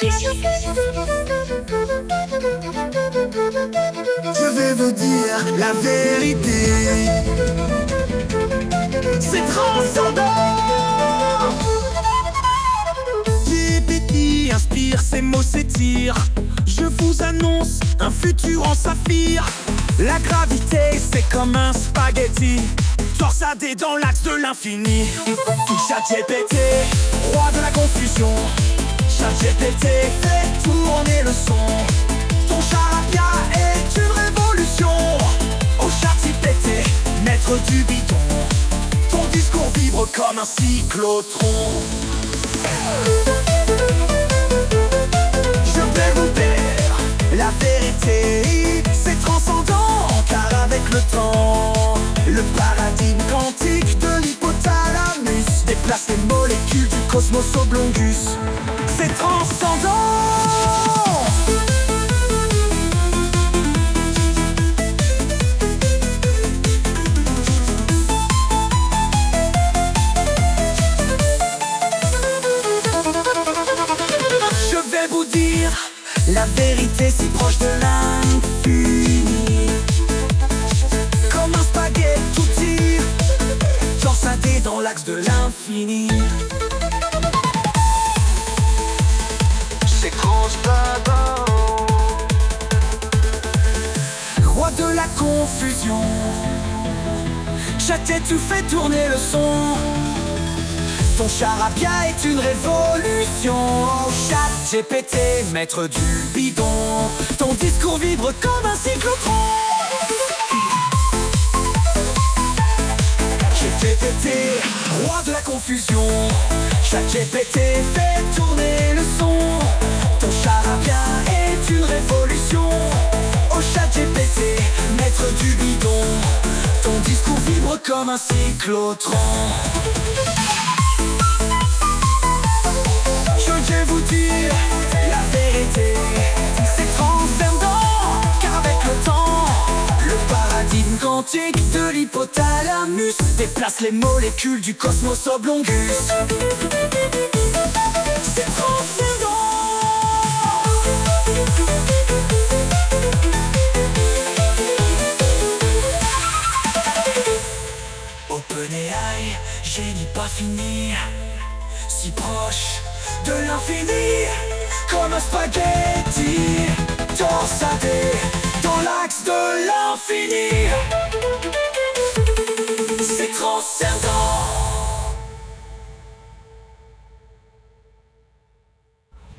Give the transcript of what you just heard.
Je vais vous dire la vérité. C'est transcendant. GPT inspire, ces mots s'étirent. Je vous annonce un futur en saphir. La gravité c'est comme un spaghetti torsadé dans l'axe de l'infini. ChatGPT, roi de la confusion. ChatGPT fait tourner le son. Ton charabia est une révolution. Au ChatGPT, maître du bidon. Ton discours vibre comme un cyclotron. Je vais vous dire la vérité. C'est transcendant, car avec le temps, le paradigme quantique de l'hypothalamus déplace les molécules du cosmos oblongus. C'est transcendant. Je vais vous dire la vérité si proche de l'infini. Comme un spaghetti torsadé dans l'axe de l'infini. C'est constant. Roi de la confusion. ChatGPT fait tourner le son. Ton charabia est une révolution. ChatGPT, maître du bidon. Ton discours vibre comme un cyclotron. ChatGPT, roi de la confusion. ChatGPT fait tourner le son. Ton charabia est une révolution. Oh ChatGPT, maître du bidon. Ton discours vibre comme un cyclotron. Je vais vous dire la vérité. C'est transcendant, car avec le temps, le paradigme quantique de l'hypothalamus déplace les molécules du cosmos oblongus. C'est transcendant. OpenAI, génie pas fini, si proche de l'infini, comme un spaghetti torsadé dans l'axe de l'infini. C'est transcendant.